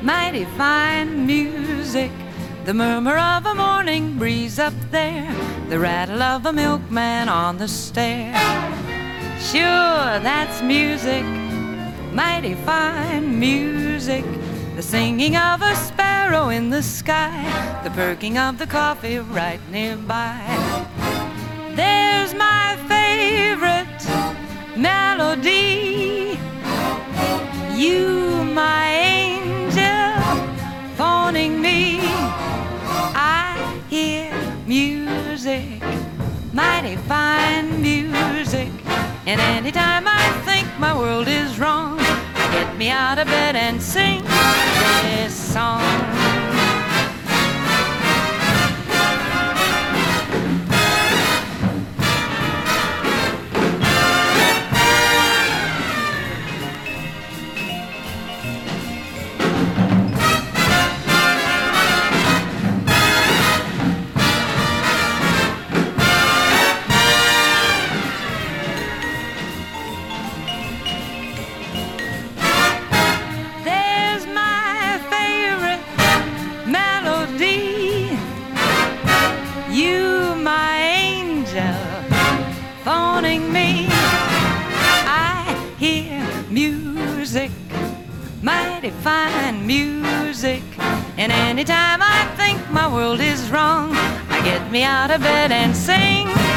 mighty fine music. The murmur of a morning breeze up there, the rattle of a milkman on the stair. Sure, that's music, mighty fine music. The singing of a sparrow in the sky, the perking of the coffee right nearby. There's my favorite melody, you, my angel, phoning me. I hear music, mighty fine music, and anytime I think my world is wrong, get me out of bed and sing this song. You, my angel, phoning me. I hear music, mighty fine music, and anytime I think my world is wrong, I get me out of bed and sing